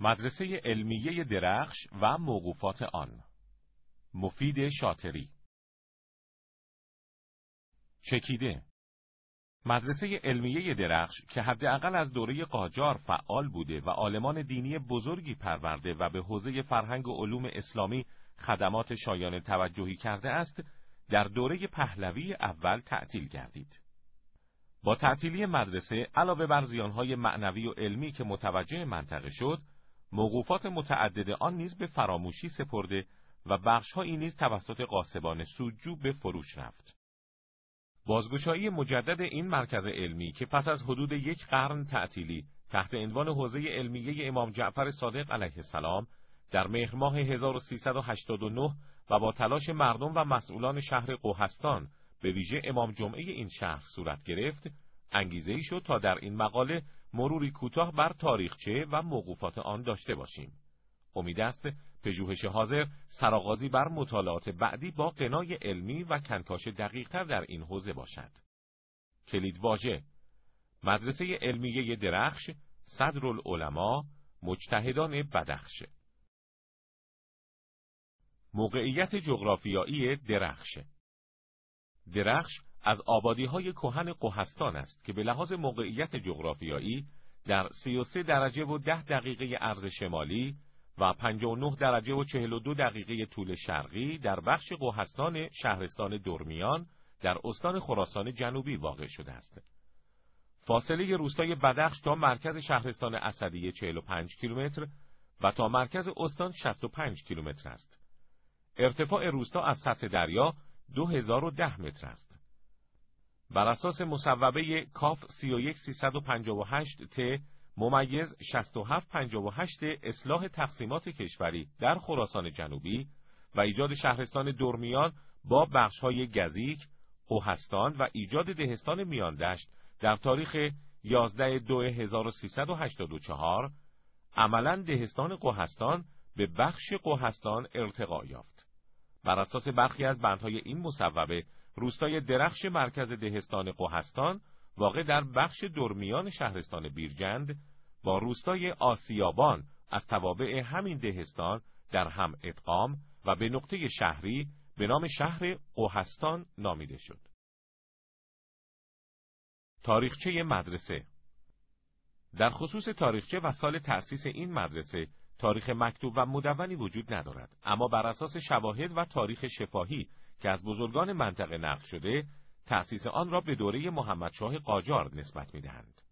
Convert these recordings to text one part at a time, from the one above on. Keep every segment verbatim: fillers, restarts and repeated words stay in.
مدرسه علمیه درخش و موقوفات آن. مفید شاطری. چکیده. مدرسه علمیه درخش که حداقل از دوره قاجار فعال بوده و عالمان دینی بزرگی پرورده و به حوزه فرهنگ و علوم اسلامی خدمات شایان توجهی کرده است، در دوره پهلوی اول تعطیل گردید. با تعطیلی مدرسه علاوه بر زیانهای معنوی و علمی که متوجه منطقه شد، موقوفات متعدد آن نیز به فراموشی سپرده و بخش‌هایی نیز توسط غاصبان سودجو به فروش رفت. بازگشایی مجدد این مرکز علمی که پس از حدود یک قرن تعطیلی تحت عنوان حوزه علمیه امام جعفر صادق علیه السلام در مهر ماه هزار و سیصد و هشتاد و نه و با تلاش مردم و مسئولان شهر قوهستان به ویژه امام جمعه این شهر صورت گرفت، انگیزه‌ای شد تا در این مقاله مروری کوتاه بر تاریخچه و موقوفات آن داشته باشیم. امید است پژوهش حاضر سرآغازی بر مطالعات بعدی با غنای علمی و کنکاش دقیق‌تر در این حوزه باشد. کلیدواژه: مدرسه علمیه درخش، صدرالعلما، مجتهدان بدخش. موقعیت جغرافیایی درخش. درخش از آبادی‌های کهن قوهستان است که به لحاظ موقعیت جغرافیایی در سی و سه درجه و ده دقیقه عرض شمالی و پنجاه و نه درجه و چهل و دو دقیقه طول شرقی در بخش قوهستان شهرستان درمیان در استان خراسان جنوبی واقع شده است. فاصله روستای بدخش تا مرکز شهرستان اسدیه چهل و پنج کیلومتر و تا مرکز استان شصت و پنج کیلومتر است. ارتفاع روستا از سطح دریا دو هزار و ده متر است. بر اساس مصوبه کاف سی و یک سیصد و پنجاه و هشت ت ممیز شصت و هفت پنجاه و هشت اصلاح تقسیمات کشوری در خراسان جنوبی و ایجاد شهرستان درمیان با بخش‌های گزیک، قوهستان و ایجاد دهستان میاندشت در تاریخ یازده دو هزار و سیصد و هشتاد و چهار، عملاً دهستان قوهستان به بخش قوهستان ارتقا یافت. بر اساس برخی از بندهای این مصوبه، روستای درخش مرکز دهستان قوهستان واقع در بخش درمیان شهرستان بیرجند با روستای آسیابان از توابع همین دهستان در هم ادغام و به نقطه شهری به نام شهر قوهستان نامیده شد. تاریخچه مدرسه. در خصوص تاریخچه و سال تأسیس این مدرسه تاریخ مکتوب و مدونی وجود ندارد، اما بر اساس شواهد و تاریخ شفاهی که از بزرگان منطقه نقل شده، تأسیس آن را به دوره محمدشاه قاجار نسبت می‌دهند.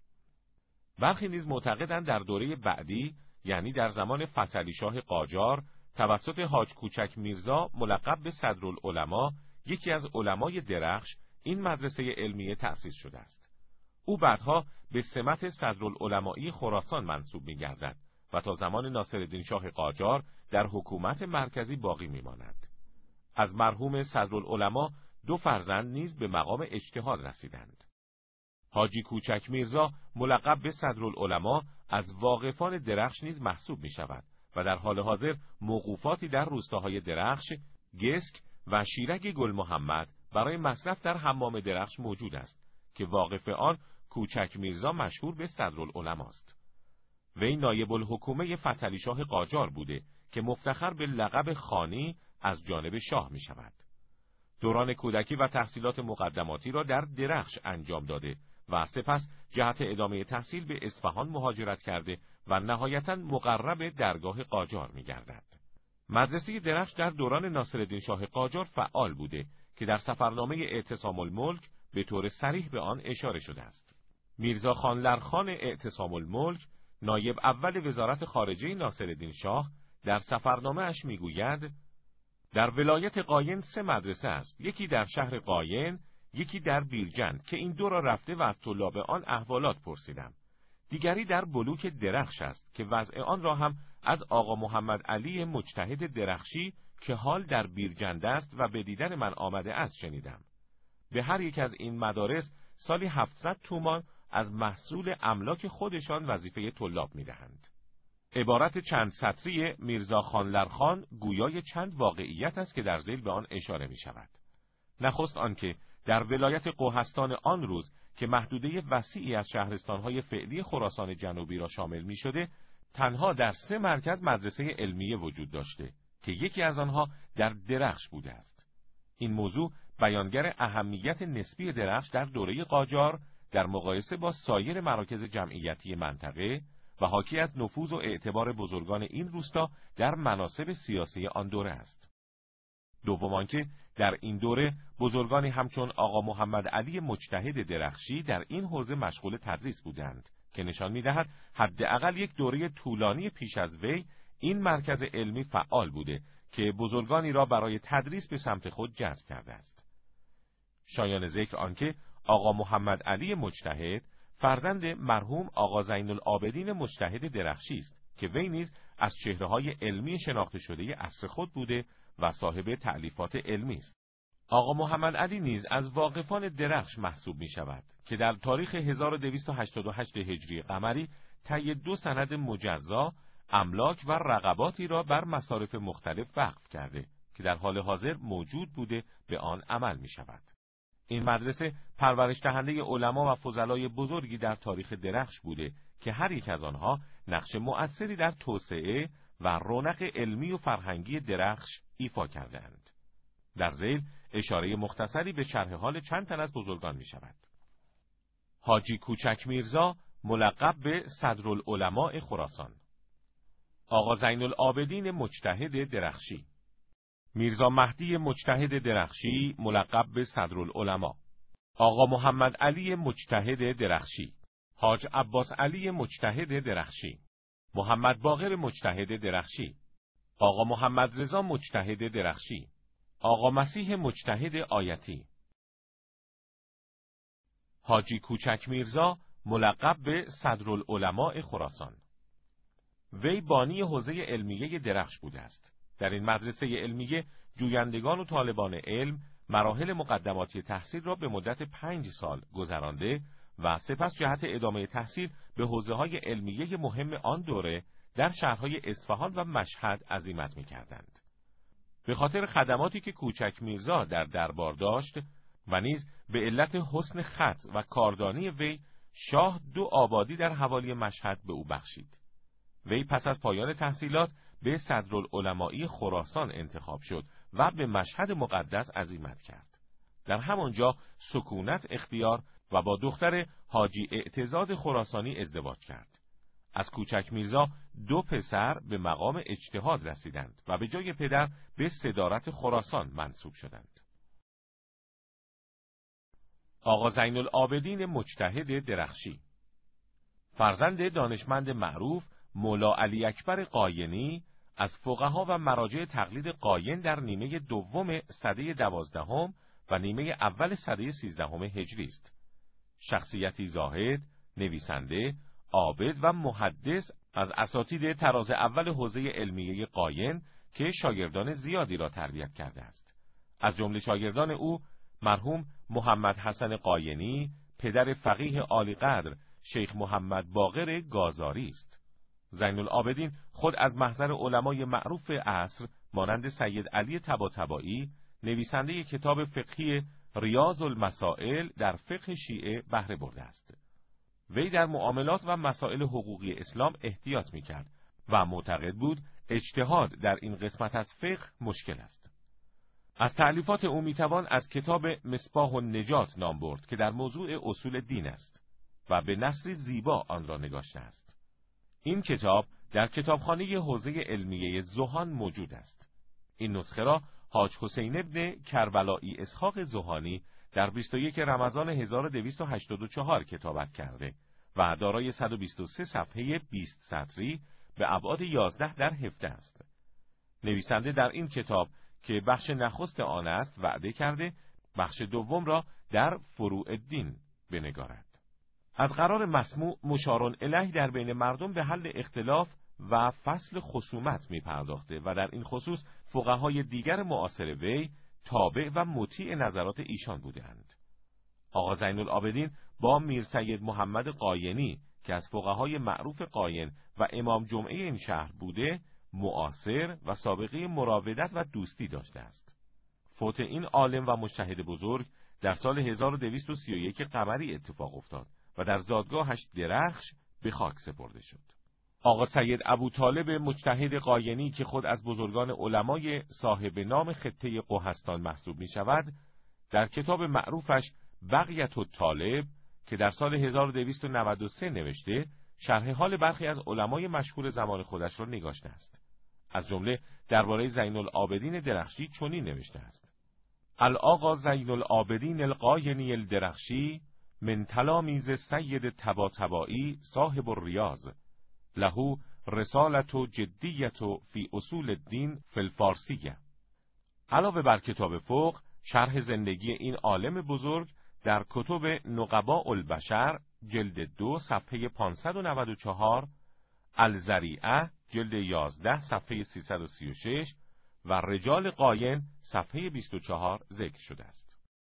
برخی نیز معتقدند در دوره بعدی، یعنی در زمان فتحعلی شاه قاجار، توسط حاج کوچک میرزا ملقب به صدرالعلما، یکی از علمای درخش، این مدرسه علمیه تأسیس شده است. او بعدها به سمت صدرالعلمایی خراسان منصوب می‌گردد و تا زمان ناصرالدین شاه قاجار در حکومت مرکزی باقی می‌ماند. از مرحوم صدرالعلما دو فرزند نیز به مقام اجتهاد رسیدند. حاجی کوچک میرزا ملقب به صدرالعلما از واقفان درخش نیز محسوب می شود و در حال حاضر موقوفاتی در روستاهای درخش، گسک و شیرک گل محمد برای مصرف در حمام درخش موجود است که واقف آن کوچک میرزا مشهور به صدرالعلما است. وی نایب الحکومه فتحعلی شاه قاجار بوده که مفتخر به لقب خانی از جانب شاه می شود. دوران کودکی و تحصیلات مقدماتی را در درخش انجام داده و سپس جهت ادامه تحصیل به اصفهان مهاجرت کرده و نهایتاً مقرب درگاه قاجار می گردد. مدرسه درخش در دوران ناصرالدین شاه قاجار فعال بوده که در سفرنامه اعتصام الملک به طور صریح به آن اشاره شده است. میرزا خانلرخان اعتصام الملک، نایب اول وزارت خارجه ناصرالدین شاه، در سفرنامه اش می گوید در ولایت قاین سه مدرسه است، یکی در شهر قاین، یکی در بیرجند که این دو را رفته و از طلاب آن احوالات پرسیدم. دیگری در بلوک درخش است که وضع آن را هم از آقا محمد علی مجتهد درخشی که حال در بیرجند است و به دیدن من آمده است شنیدم. به هر یک از این مدارس سالی هفتصد تومان از محصول املاک خودشان وظیفه طلاب می‌دهند. عبارت چند سطری میرزا خانلرخان گویای چند واقعیت است که در ذیل به آن اشاره می شود. نخست آنکه در ولایت قوهستان آن روز که محدوده وسیعی از شهرستانهای فعلی خراسان جنوبی را شامل می شده، تنها در سه مرکز مدرسه علمیه وجود داشته که یکی از آنها در درخش بوده است. این موضوع بیانگر اهمیت نسبی درخش در دوره قاجار در مقایسه با سایر مراکز جمعیتی منطقه و حاکی از نفوذ و اعتبار بزرگان این روستا در مناصب سیاسی آن دوره است. دوم آنکه در این دوره بزرگانی همچون آقا محمد علی مجتهد درخشی در این حوزه مشغول تدریس بودند که نشان می‌دهد حداقل یک دوره طولانی پیش از وی این مرکز علمی فعال بوده که بزرگانی را برای تدریس به سمت خود جذب کرده است. شایان ذکر آنکه آقا محمد علی مجتهد فرزند مرحوم آقا زین العابدین مجتهد درخشی است که وی نیز از چهره‌های علمی شناخته شده عصر خود بوده و صاحب تألیفات علمی است. آقا محمد علی نیز از واقفان درخش محسوب می شود که در تاریخ هزار و دویست و هشتاد و هشت هجری قمری طی دو سند مجزا املاک و رقباتی را بر مصارف مختلف وقف کرده که در حال حاضر موجود بوده به آن عمل می شود. این مدرسه پرورش دهنده علما و فضلای بزرگی در تاریخ درخش بوده که هر یک از آنها نقش مؤثری در توسعه و رونق علمی و فرهنگی درخش ایفا کردند. در ذیل اشاره مختصری به شرح حال چند تن از بزرگان می شود. حاجی کوچک میرزا ملقب به صدرالعلماء خراسان، آقا زین العابدین مجتهد درخشی، میرزا مهدی مجتهد درخشی ملقب به صدرالعلماء، آقا محمد علی مجتهد درخشی، حاج عباس علی مجتهد درخشی، محمد باقر مجتهد درخشی، آقا محمد رضا مجتهد درخشی، آقا مسیح مجتهد آیتی. حاجی کوچک میرزا ملقب به صدرالعلماء خراسان. وی بانی حوزه علمیه درخش بوده است. در این مدرسه علمیه جویندگان و طالبان علم مراحل مقدماتی تحصیل را به مدت پنج سال گذرانده و سپس جهت ادامه تحصیل به حوزه‌های علمیه مهم آن دوره در شهرهای اصفهان و مشهد عزیمت می‌کردند. به خاطر خدماتی که کوچک میرزا در دربار داشت و نیز به علت حسن خط و کاردانی وی، شاه دو آبادی در حوالی مشهد به او بخشید. وی پس از پایان تحصیلات به صدرالعلمائی خراسان انتخاب شد و به مشهد مقدس عزیمت کرد. در همانجا سکونت اختیار و با دختر حاجی اعتزاد خراسانی ازدواج کرد. از کوچک میرزا دو پسر به مقام اجتهاد رسیدند و به جای پدر به صدارت خراسان منصوب شدند. آقا زین العابدین مجتهد درخشی فرزند دانشمند معروف مولا علی اکبر قاینی از فقها و مراجع تقلید قاین در نیمه دوم سده دوازدهم و نیمه اول سده سیزدهم هجری است. شخصیتی زاهد، نویسنده، عابد و محدث از اساتید طراز اول حوزه علمیه قاین که شاگردان زیادی را تربیت کرده است. از جمله شاگردان او مرحوم محمد حسن قاینی، پدر فقیه عالی قدر شیخ محمد باقر گازاری است. زین العابدین خود از محضر علمای معروف عصر مانند سید علی طباطبایی، نویسنده کتاب فقهی ریاض المسائل در فقه شیعه بهره برده است. وی در معاملات و مسائل حقوقی اسلام احتیاط می‌کرد و معتقد بود اجتهاد در این قسمت از فقه مشکل است. از تألیفات او میتوان از کتاب مصباح النجات نام برد که در موضوع اصول دین است و به نثری زیبا آن را نگاشته است. این کتاب در کتابخانه حوزه علمیه زحان موجود است. این نسخه را حاج حسین ابن کربلایی اسحاق زحانی در بیست و یک رمضان هزار و دویست و هشتاد و چهار کتابت کرده و دارای صد و بیست و سه صفحه بیست سطری به ابعاد یازده در هفده است. نویسنده در این کتاب که بخش نخست آن است وعده کرده بخش دوم را در فروع الدین بنگارد. از قرار مسموع مشارون الیه در بین مردم به حل اختلاف و فصل خصومت می پرداخته و در این خصوص فقهای دیگر معاصر وی تابع و مطیع نظرات ایشان بودند. آقا زین العابدین با میر سید محمد قاینی که از فقهای معروف قاین و امام جمعه این شهر بوده، معاصر و سابقه مراودت و دوستی داشته است. فوت این عالم و مجتهد بزرگ در سال هزار و دویست و سی و یک قمری اتفاق افتاد و در زادگاهش درخش به خاک سپرده شد. آقا سید ابوطالب مجتهد قاینی که خود از بزرگان علمای صاحب نام خطه قهستان محسوب می شود، در کتاب معروفش بقیت الطالب که در سال هزار و دویست و نود و سه نوشته، شرح حال برخی از علمای مشهور زمان خودش را نگاشته است. از جمله درباره زین العابدین درخشی چنین نوشته است: الآقا زین العابدین القاینی الدرخشی من تلامیذ سید طباطبایی صاحب الریاض، له رسالت و جدیت و فی اصول الدین فی الفارسیه. علاوه بر کتاب فقه، شرح زندگی این عالم بزرگ در کتب نقباء البشر جلد دو صفحه پانصد و نود و چهار، الذریعه جلد یازده صفحه سیصد و سی و شش و رجال قاین صفحه بیست و چهار ذکر شده است.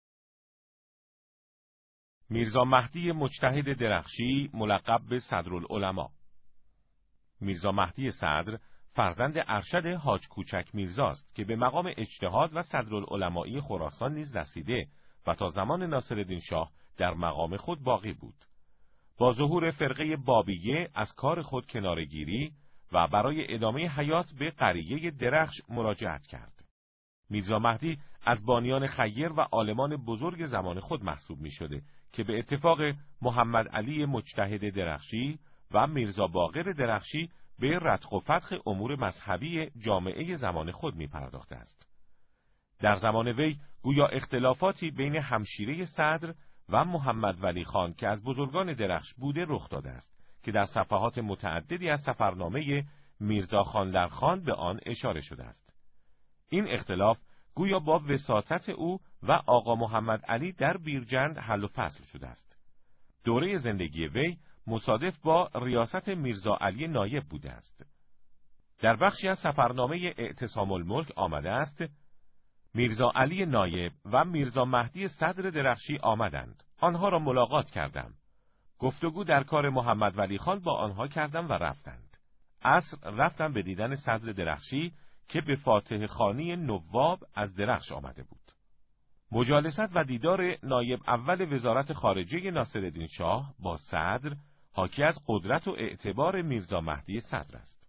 میرزا مهدی مجتهد درخشی ملقب به صدرالعلماء. میرزا مهدی صدر فرزند ارشد حاج کوچک میرزاست که به مقام اجتهاد و صدرالعلمایی خراسان نیز رسیده و تا زمان ناصرالدین شاه در مقام خود باقی بود. با ظهور فرقه بابیه از کار خود کناره‌گیری و برای ادامه حیات به قریه درخش مراجعت کرد. میرزا مهدی از بانیان خیر و عالمان بزرگ زمان خود محسوب می شده که به اتفاق محمد علی مجتهد درخشی و میرزا باقر درخشی به رتق و فتق امور مذهبی جامعه زمان خود می پرداخته است. در زمان وی گویا اختلافاتی بین همشیره صدر و محمد ولی خان که از بزرگان درخش بوده رخ داده است که در صفحات متعددی از سفرنامه میرزا خانلرخان به آن اشاره شده است. این اختلاف گویا با وساطت او و آقا محمد علی در بیرجند حل و فصل شده است. دوره زندگی وی مصادف با ریاست میرزا علی نایب بوده است. در بخشی از سفرنامه اعتصام الملک آمده است: میرزا علی نایب و میرزا مهدی صدر درخشی آمدند. آنها را ملاقات کردم. گفتگو در کار محمد ولی خان با آنها کردم و رفتند. عصر رفتم به دیدن صدر درخشی که به فاتح خانی نواب از درخش آمده بود. مجالست و دیدار نایب اول وزارت خارجه ناصرالدین شاه با صدر حاکی از قدرت و اعتبار میرزا مهدی صدر است.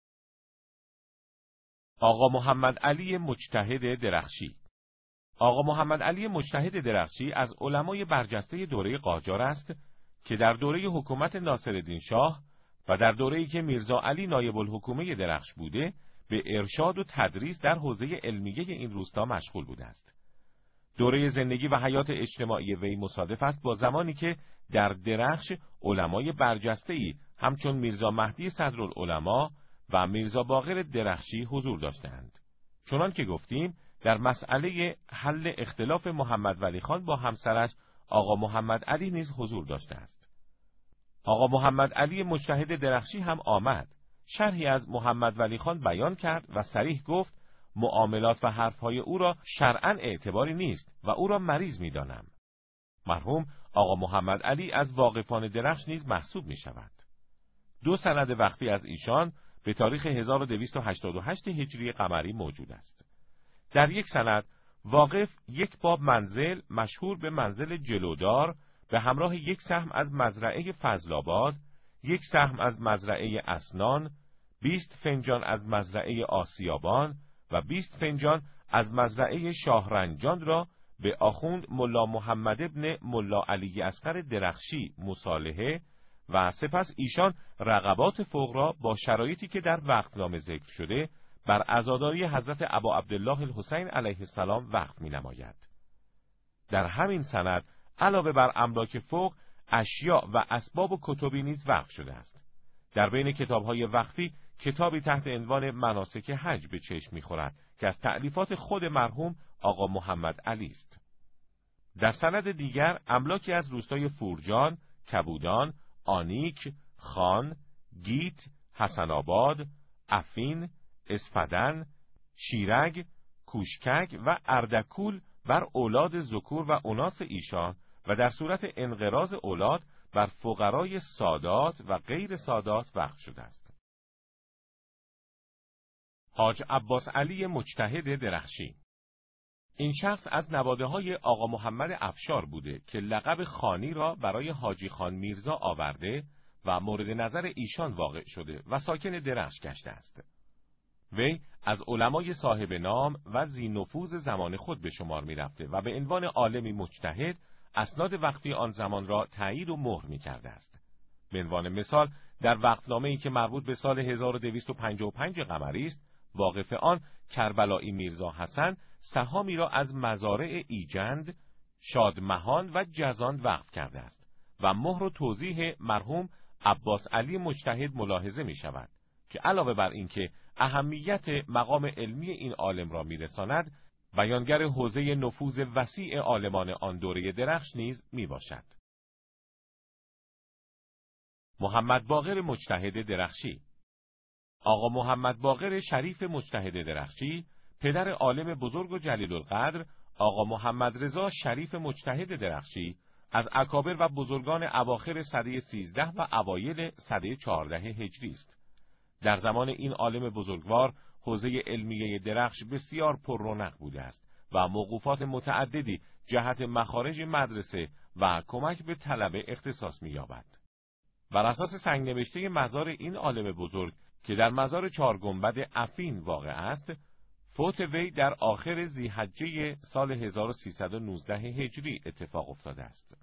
آقا محمد علی مجتهد درخشی. آقا محمد علی مجتهد درخشی از علمای برجسته دوره قاجار است که در دوره حکومت ناصرالدین شاه و در دوره‌ای که میرزا علی نایب الحکومه درخش بوده به ارشاد و تدریس در حوزه علمیه این روستا مشغول بوده است. دوره زندگی و حیات اجتماعی وی مصادف است با زمانی که در درخش علمای برجسته‌ای همچون میرزا مهدی صدرالعلماء و میرزا باقر درخشی حضور داشتند. چنان که گفتیم در مسئله حل اختلاف محمد ولی خان با همسرش آقا محمد علی نیز حضور داشته است. آقا محمد علی مجتهد درخشی هم آمد. شرحی از محمد ولی خان بیان کرد و صریح گفت معاملات و حرفهای او را شرعاً اعتباری نیست و او را مریض می دانم. مرحوم آقا محمد علی از واقفان درخش نیز محسوب می شود. دو سند وقفی از ایشان به تاریخ هزار و دویست و هشتاد و هشت هجری قمری موجود است. در یک سند واقف یک باب منزل مشهور به منزل جلودار به همراه یک سهم از مزرعه فضل‌آباد، یک سهم از مزرعه اسنان، بیست فنجان از مزرعه آسیابان و بیست فنجان از مزرعه شاهرنجان را به آخوند ملا محمد ابن ملا علی اصغر درخشی مصالحه و سپس ایشان رغبات فوق را با شرایطی که در وقتنامه ذکر شده بر عزاداری حضرت ابا عبدالله الحسین علیه السلام وقف می نماید. در همین سند علاوه بر املاک فوق اشیاء و اسباب و کتبی نیز وقف شده است. در بین کتاب‌های وقفی کتابی تحت عنوان مناسک حج به چشم می‌خورد که از تألیفات خود مرحوم آقا محمد علی است. در سند دیگر املاکی از روستای فورجان، کبودان، آنیک، خان، گیت، حسن آباد، افین، اسفدن، شیرگ، کوشکک و اردکول بر اولاد ذکور و اناث ایشان و در صورت انقراض اولاد بر فقرای سادات و غیر سادات وقف شده است. حاج عباس علی مجتهد درخشی. این شخص از نواده‌های آقا محمد افشار بوده که لقب خانی را برای حاجی خان میرزا آورده و مورد نظر ایشان واقع شده و ساکن درخش گشته است. وی از علمای صاحب نام و ذی نفوذ زمان خود به شمار می رفته و به عنوان عالمی مجتهد اسناد وقتی آن زمان را تایید و مهر می کرده است. به عنوان مثال در وقتنامه‌ای که مربوط به سال هزار و دویست و پنجاه و پنج قمری است، واقف آن کربلایی میرزا حسن سهامی را از مزارع ایجند، شادمهان و جزان وقف کرده است و مهر و توضیح مرحوم عباس علی مجتهد ملاحظه می شود که علاوه بر اینکه اهمیت مقام علمی این عالم را میرساند، بیانگر حوزه نفوذ وسیع عالمان آن دوره درخش نیز می باشد. محمد باقر مجتهد درخشی. آقا محمد باقر شریف مجتهد درخشی، پدر عالم بزرگ و جلیل القدر آقا محمد رضا شریف مجتهد درخشی، از اکابر و بزرگان اواخر سده سیزده و اوایل سده چهارده هجری است. در زمان این عالم بزرگوار حوزه علمیه درخش بسیار پر رونق بوده است و موقوفات متعددی جهت مخارج مدرسه و کمک به طلبه اختصاص می‌یابد. بر اساس سنگ نوشته مزار این عالم بزرگ که در مزار چهار گنبد افین واقع است، فوت وی در آخر ذی‌حجه سال هزار و سیصد و نوزده هجری اتفاق افتاده است.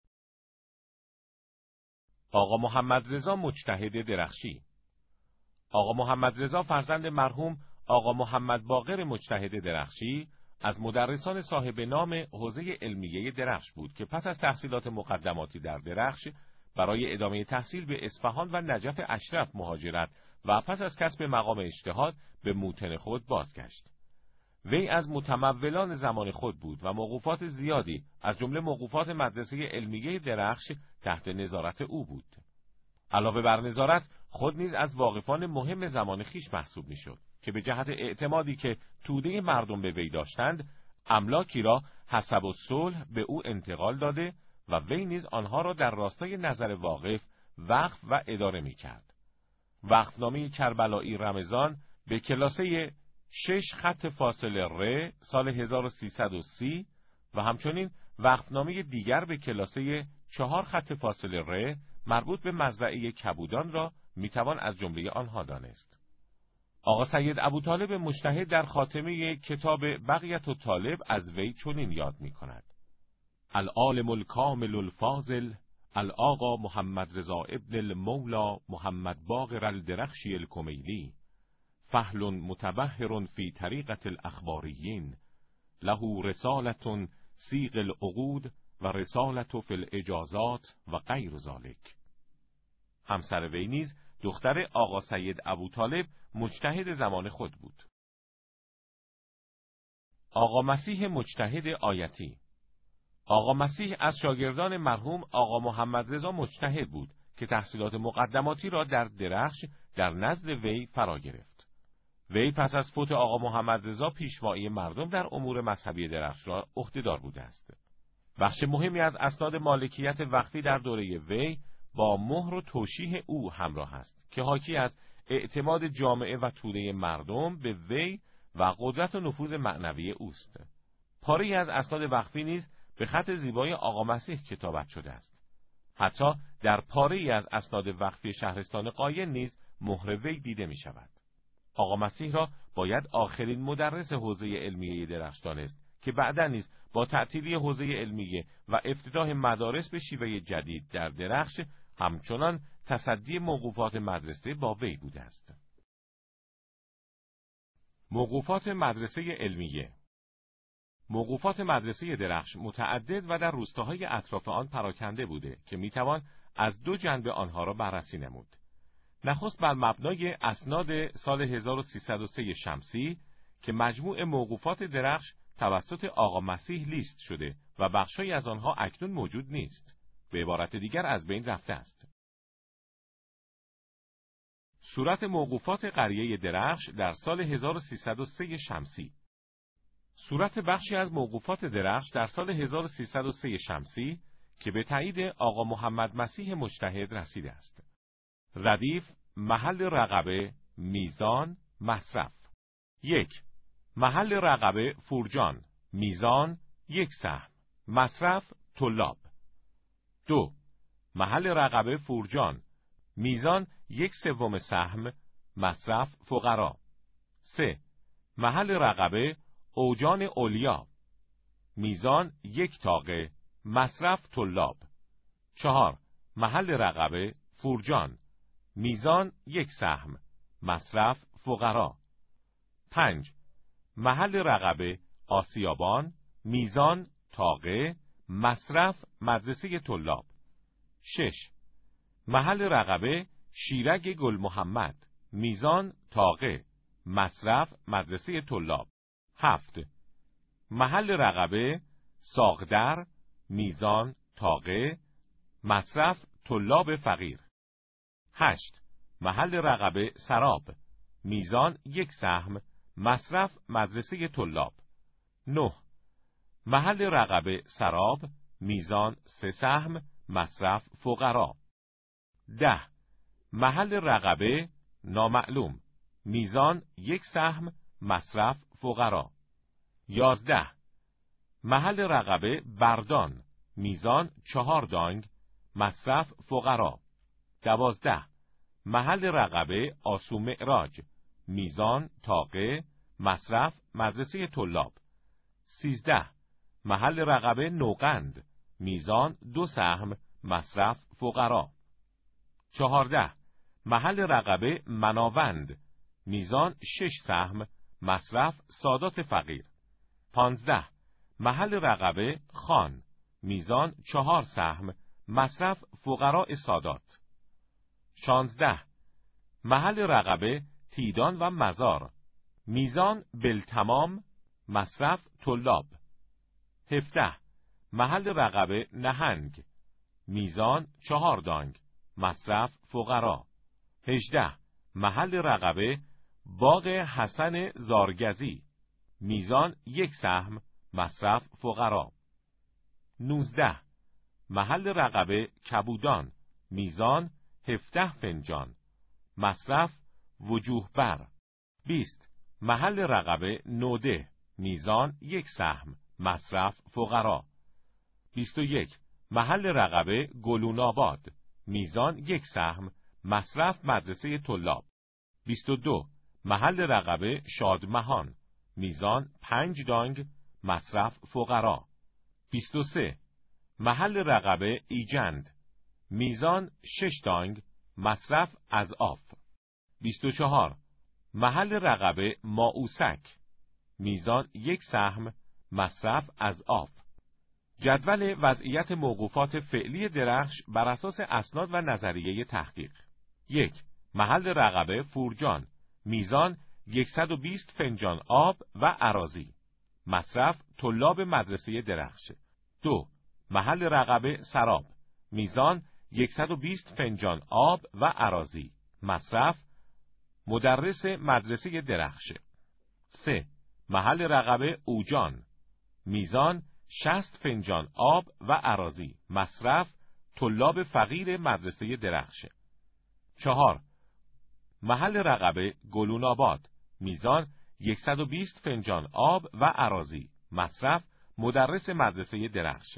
آقا محمد رضا مجتهد درخشی. آقا محمد رضا فرزند مرحوم آقا محمد باقر مجتهد درخشی از مدرسان صاحب نام حوزه علمیه درخش بود که پس از تحصیلات مقدماتی در درخش برای ادامه تحصیل به اصفهان و نجف اشرف مهاجرت و پس از کسب مقام اجتهاد به موطن خود بازگشت. وی از متمولان زمان خود بود و موقوفات زیادی از جمله موقوفات مدرسه علمیه درخش تحت نظارت او بود. علاوه بر نظارت، خود نیز از واقفان مهم زمان خیش محسوب میشد که به جهت اعتمادی که توده مردم به وی داشتند، املاکی را حسب الصلح به او انتقال داده و وی نیز آنها را در راستای نظر واقف وقف و اداره میکرد. وقفنامه کربلایی رمضان به کلاسه شش خط فاصله ر سال هزار و سیصد و سی و همچنین وقفنامه دیگر به کلاسه چهار خط فاصله ر مربوط به مزرعه کبودان را میتوان از جمله آنها دانست. آقا سید ابوطالب مجتهد در خاتمه کتاب بقیت الطالب از وی چنین یاد میکند: العالم الکامل الفاضل الآقا محمد رضا ابن المولا محمد باقر الدرخشی الکمیلی، فحل متبحر فی طریقة الاخباریین، له رسالة سیغ العقود و رسالة فی الاجازات و غیر ذلک. همسر وی نیز دختر آقا سید ابوطالب مجتهد زمان خود بود. آقا مسیح مجتهد آیتی. آقا مسیح از شاگردان مرحوم آقا محمد رضا مجتهد بود که تحصیلات مقدماتی را در درخش در نزد وی فرا گرفت. وی پس از فوت آقا محمد رضا پیشوایی مردم در امور مذهبی درخش را عهده‌دار بوده است. بخش مهمی از اسناد مالکیت وقفی در دوره وی با مهر و توشیح او همراه است که حاکی از اعتماد جامعه و توده مردم به وی و قدرت و نفوذ معنوی اوست. پاره‌ای از اسناد وقفی نیز به خط زیبای آقا مسیح کتابت شده است. حتی در پاره‌ای از اسناد وقفی شهرستان قاین نیز مهر وی دیده می شود. آقا مسیح را باید آخرین مدرس حوزه علمیه درخش دانست که بعدا نیز با تعطیلی حوزه علمیه و افتتاح مدارس به شیوه جدید در درخش همچنان تصدی موقوفات مدرسه با وی بوده است. موقوفات مدرسه علمیه. موقوفات مدرسه درخش متعدد و در روستاهای اطراف آن پراکنده بوده که میتوان از دو جنبه آنها را بررسی نمود. نخست بر مبنای اسناد سال هزار و سیصد و سه شمسی که مجموع موقوفات درخش توسط آقا مسیح لیست شده و بخشی از آنها اکنون موجود نیست. به عبارت دیگر از بین رفته است. صورت موقوفات قریه درخش در سال هزار و سیصد و سه شمسی. صورت بخشی از موقوفات درخش در سال هزار و سیصد و سه شمسی که به تایید آقا محمد مسیح مجتهد رسیده است. ردیف، محل رقبه، میزان، مصرف. یک. محل رقبه فرجان، میزان، یک سهم، مصرف، طلاب. دو. محل رقبه فرجان، میزان یک سوم سهم مصرف فقرا. سه. محل رقبه اوجان علیا. میزان یک تاقه مصرف طلاب. چهار. محل رقبه فرجان. میزان یک سهم مصرف فقرا. پنج. محل رقبه آسیابان. میزان تاقه مصرف مدرسه طلاب. شش. محل رقبه شیرگ گل محمد. میزان تاقه مصرف مدرسه طلاب. هفت. محل رقبه ساغدر. میزان تاقه مصرف طلاب فقیر. هشت. محل رقبه سراب. میزان یک سهم مصرف مدرسه طلاب. نه. محل رقبه سراب. میزان سه سهم مصرف فقرا. ده. محل رقبه نامعلوم. میزان یک سهم مصرف فقرا. یازده. محل رقبه بردان. میزان چهار دانگ مصرف فقرا. دوازده. محل رقبه آسو معراج. میزان تاقه مصرف مدرسه طلاب. سیزده. محل رقبه نوقند. میزان دو سهم مصرف فقرا. چهارده. محل رقبه مناوند. میزان شش سهم مصرف سادات فقیر. پانزده. محل رقبه خان. میزان چهار سهم مصرف فقراء سادات. شانزده. محل رقبه تیدان و مزار. میزان بالتمام مصرف طلاب. هفده. محل رقبه نهنگ. میزان چهار دانگ مصرف فقرا. هجده. محل رقبه باغ حسن زارگزی. میزان یک سهم مصرف فقرا. نوزده. محل رقبه کبودان. میزان هفده فنجان مصرف وجوه بر. بیست. محل رقبه نوده. میزان یک سهم مصرف فقرا. بیست و یک. محل رقبه گلوناباد. میزان یک سهم مصرف مدرسه طلاب. بیست و دو. محل رقبه شادمهان. میزان پنج دانگ مصرف فقرا. بیست و سه. محل رقبه ایجند. میزان شش دانگ مصرف از آف. بیست و چهار. محل رقبه ماوسک. میزان یک سهم مصرف از آف. جدول وضعیت موقوفات فعلی درخش بر اساس اسناد و نظریه تحقیق. یک. محل رقبه فورجان. میزان صد و بیست فنجان آب و اراضی. مصرف طلاب مدرسه درخش. دو. محل رقبه سراب. میزان صد و بیست فنجان آب و اراضی. مصرف مدرس مدرسه درخش. سه. محل رقبه اوجان. میزان شصت فنجان آب و اراضی. مصرف طلاب فقیر مدرسه درخش. چهار. محل رقبه گلوناباد. میزان صد و بیست فنجان آب و اراضی. مصرف مدرس مدرسه درخش.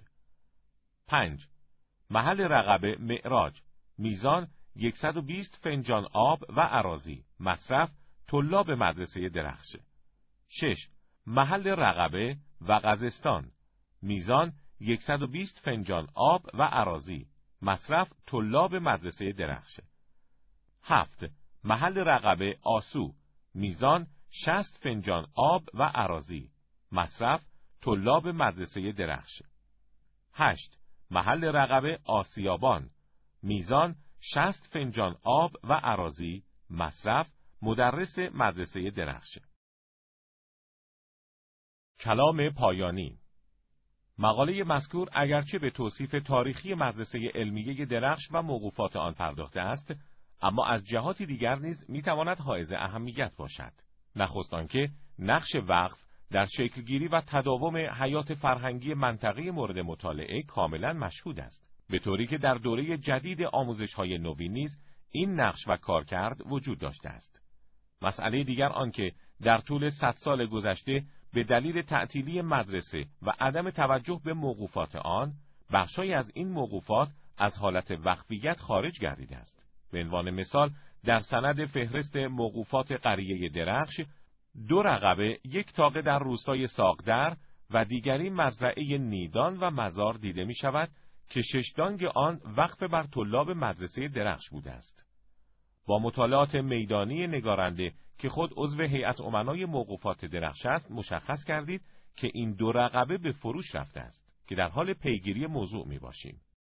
پنج. محل رقبه معراج. میزان صد و بیست فنجان آب و اراضی. مصرف طلاب مدرسه درخش. شش. محل رقبه وغزستان. میزان صد و بیست فنجان آب و اراضی. مصرف طلاب مدرسه درخش. هفت. محل رقبه آسو. میزان شصت فنجان آب و اراضی. مصرف طلاب مدرسه درخش. هشت. محل رقبه آسیابان. میزان شصت فنجان آب و اراضی. مصرف مدرس مدرسه درخش. کلام پایانی. مقاله مذکور اگرچه به توصیف تاریخی مدرسه علمیه درخش و موقوفات آن پرداخته است، اما از جهاتی دیگر نیز میتواند حائز اهمیت باشد. نخست آنکه نقش وقف در شکلگیری و تداوم حیات فرهنگی منطقه مورد مطالعه کاملا مشهود است، به طوری که در دوره جدید آموزش‌های نوین نیز این نقش و کارکرد وجود داشته است. مسئله دیگر آنکه در طول صد سال گذشته به دلیل تعطیلی مدرسه و عدم توجه به موقوفات آن، بخشی از این موقوفات از حالت وقفیت خارج گردیده است، به عنوان مثال در سند فهرست موقوفات قریه درخش دو رقبه، یک تاقه در روستای ساغدر و دیگری مزرعه نیدان و مزار دیده می شود که شش دانگ آن وقف بر طلاب مدرسه درخش بوده است. با مطالعات میدانی نگارنده که خود عضو هیئت امنای موقوفات درخش است مشخص کردید که این دو رقبه به فروش رفته است که در حال پیگیری موضوع می باشیم.